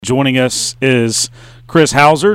Joining us is Chris Hauser,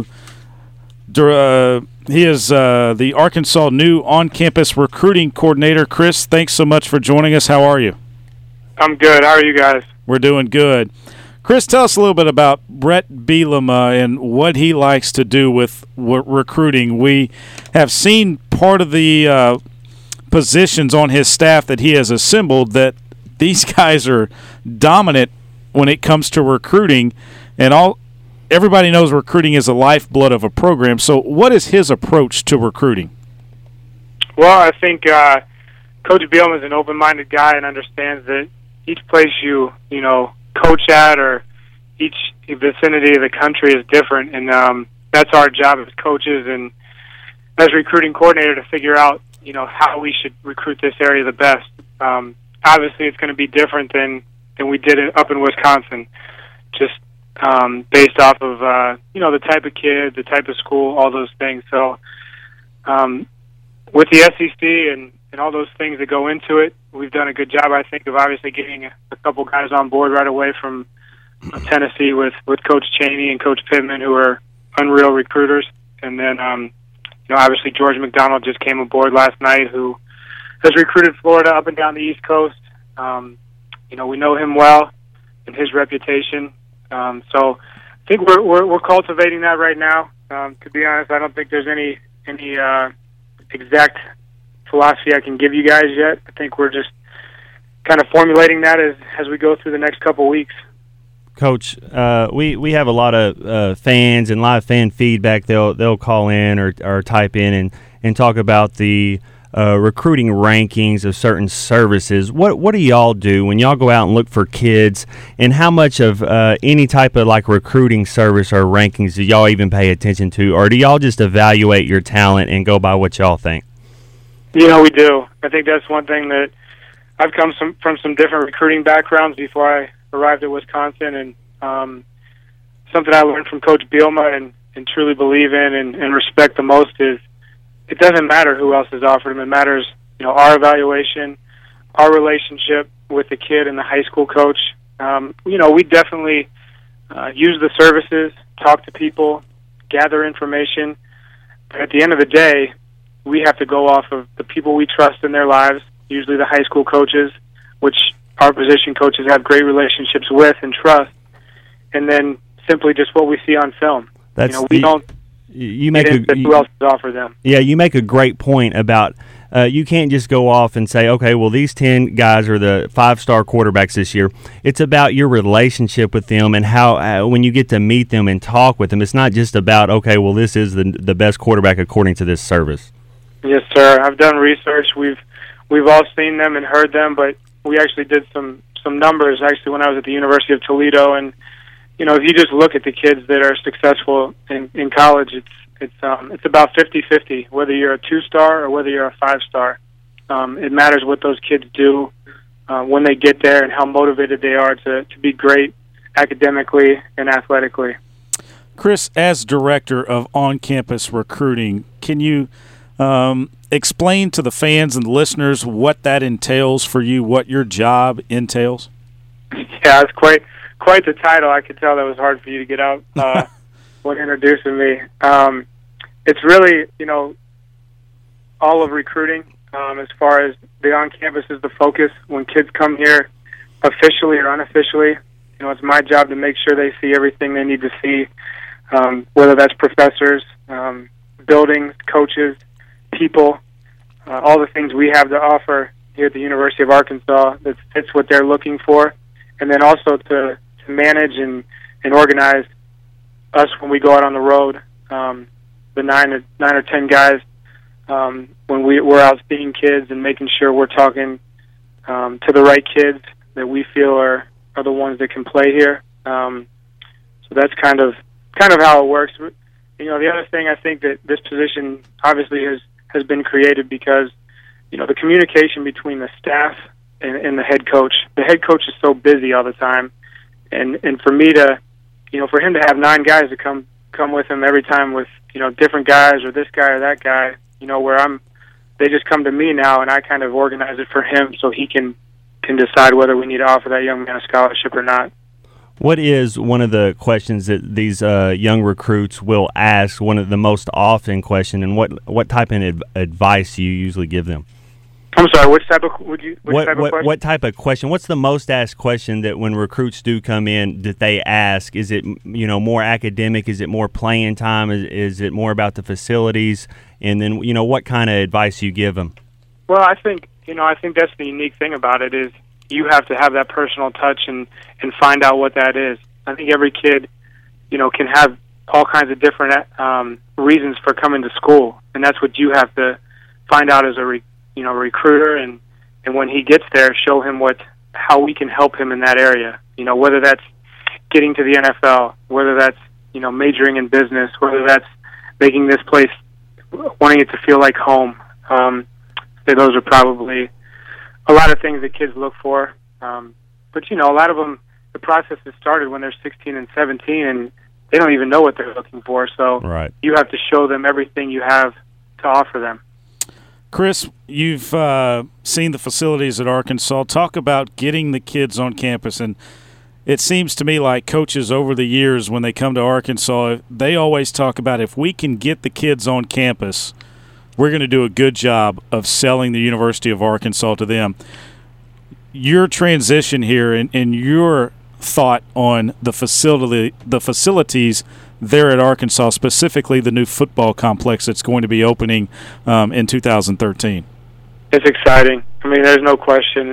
he is the Arkansas new on-campus recruiting coordinator. Chris, thanks so much for joining us. How are you? I'm good. How are you guys? We're doing good. Chris, tell us a little bit about Brett Bielema and what he likes to do with recruiting. We have seen part of the positions on his staff that he has assembled that these guys are dominant when it comes to recruiting, and everybody knows recruiting is the lifeblood of a program. So what is his approach to recruiting? Well, I think Coach Bielema is an open-minded guy and understands that each place you coach at or each vicinity of the country is different, and that's our job as coaches and as recruiting coordinator to figure out how we should recruit this area the best. Obviously, it's going to be different than we did it up in Wisconsin, just based off of the type of kid, the type of school, all those things. So with the SEC and all those things that go into it, we've done a good job, I think, of obviously getting a couple guys on board right away from Tennessee with Coach Chaney and Coach Pittman, who are unreal recruiters. And then obviously George McDonald just came aboard last night, who has recruited Florida up and down the East Coast. We know him well and his reputation. So I think we're cultivating that right now. To be honest, I don't think there's any exact philosophy I can give you guys yet. I think we're just kind of formulating that as we go through the next couple weeks. Coach, we have a lot of fans and live fan feedback. They'll call in or type in and talk about the recruiting rankings of certain services. What do y'all do when y'all go out and look for kids, and how much of any type of recruiting service or rankings do y'all even pay attention to, or do y'all just evaluate your talent and go by what y'all think? We do. I think that's one thing that I've come from some different recruiting backgrounds before I arrived at Wisconsin, and something I learned from Coach Bielema and truly believe in and respect the most is it doesn't matter who else has offered him. It matters, our evaluation, our relationship with the kid and the high school coach. We definitely use the services, talk to people, gather information. But at the end of the day, we have to go off of the people we trust in their lives, usually the high school coaches, which our position coaches have great relationships with and trust, and then simply just what we see on film. We don't who else has offered them. Yeah, you make a great point about you can't just go off and say, okay, well, these 10 guys are the 5-star quarterbacks this year. It's about your relationship with them and how when you get to meet them and talk with them, it's not just about, okay, well, this is the best quarterback according to this service. Yes, sir. I've done research. We've all seen them and heard them, but we actually did some numbers actually when I was at the University of Toledo, and if you just look at the kids that are successful in college, it's about 50-50, whether you're a 2-star or whether you're a 5-star. It matters what those kids do when they get there and how motivated they are to be great academically and athletically. Chris, as director of on-campus recruiting, can you explain to the fans and the listeners what that entails for you, what your job entails? Yeah, it's quite the title. I could tell that was hard for you to get out when introducing me. It's really, all of recruiting as far as the on-campus is the focus. When kids come here officially or unofficially, it's my job to make sure they see everything they need to see, whether that's professors, buildings, coaches, people, all the things we have to offer here at the University of Arkansas that fits what they're looking for, and then also to manage and organize us when we go out on the road, the 9 or 10 guys, when we're out seeing kids and making sure we're talking to the right kids that we feel are the ones that can play here. So that's kind of how it works. The other thing I think that this position obviously has been created because the communication between the staff and the head coach. The head coach is so busy all the time, and for me to, for him to have 9 guys to come with him every time with different guys or this guy or that guy, where they just come to me now and I kind of organize it for him so he can decide whether we need to offer that young man a scholarship or not. What is one of the questions that these young recruits will ask, one of the most often question, and what type of advice do you usually give them? I'm sorry, which type of question? What type of question? What's the most asked question that when recruits do come in that they ask? Is it more academic? Is it more playing time? Is it more about the facilities? And then what kind of advice do you give them? Well, I think that's the unique thing about it is you have to have that personal touch and find out what that is. I think every kid, can have all kinds of different reasons for coming to school, and that's what you have to find out as a recruiter. And when he gets there, show him how we can help him in that area. Whether that's getting to the NFL, whether that's majoring in business, whether that's making this place, wanting it to feel like home. Those are probably a lot of things that kids look for. But a lot of them, the process has started when they're 16 and 17, and they don't even know what they're looking for. So right. You have to show them everything you have to offer them. Chris, you've seen the facilities at Arkansas. Talk about getting the kids on campus. And it seems to me like coaches over the years, when they come to Arkansas, they always talk about if we can get the kids on campus, we're going to do a good job of selling the University of Arkansas to them. Your transition here and your thought on the facilities there at Arkansas, specifically the new football complex that's going to be opening in 2013. It's exciting. I mean, there's no question.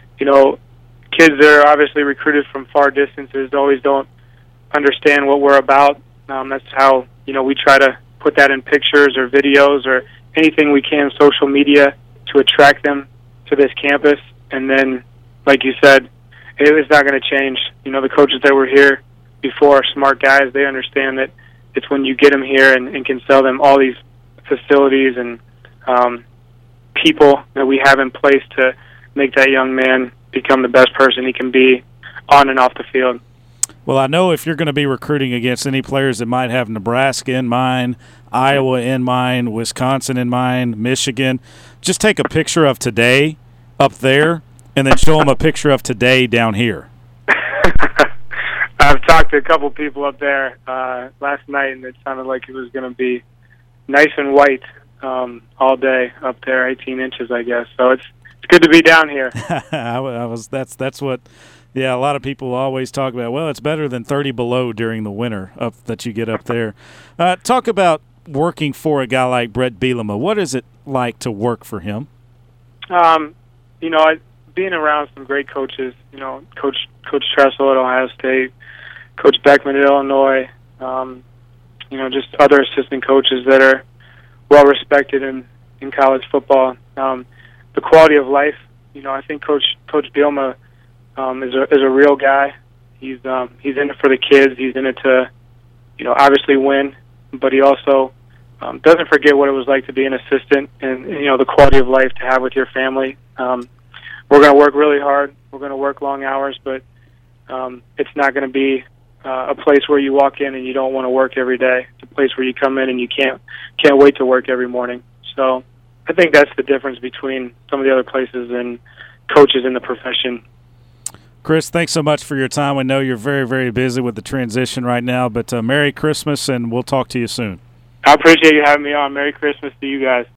Kids that are obviously recruited from far distances always don't understand what we're about. That's how, we try to put that in pictures or videos or anything we can, social media, to attract them to this campus. And then, like you said, it's not going to change. The coaches that were here before are smart guys. They understand that it's when you get them here and can sell them all these facilities and people that we have in place to make that young man become the best person he can be on and off the field. Well, I know if you're going to be recruiting against any players that might have Nebraska in mind, Iowa in mind, Wisconsin in mind, Michigan, just take a picture of today up there and then show them a picture of today down here. I've talked to a couple people up there last night, and it sounded like it was going to be nice and white all day up there, 18 inches, I guess. So it's good to be down here. That's what. Yeah, a lot of people always talk about, well, it's better than 30 below during the winter that you get up there. Talk about working for a guy like Bret Bielema. What is it like to work for him? Being around some great coaches, Coach Tressel at Ohio State, Coach Beckman at Illinois, just other assistant coaches that are well-respected in college football. The quality of life, I think Coach Bielema is a real guy. He's in it for the kids. He's in it to, obviously win, but he also doesn't forget what it was like to be an assistant and the quality of life to have with your family. We're going to work really hard. We're going to work long hours, but it's not going to be a place where you walk in and you don't want to work every day. It's a place where you come in and you can't wait to work every morning. So I think that's the difference between some of the other places and coaches in the profession. Chris, thanks so much for your time. I know you're very, very busy with the transition right now, but Merry Christmas, and we'll talk to you soon. I appreciate you having me on. Merry Christmas to you guys.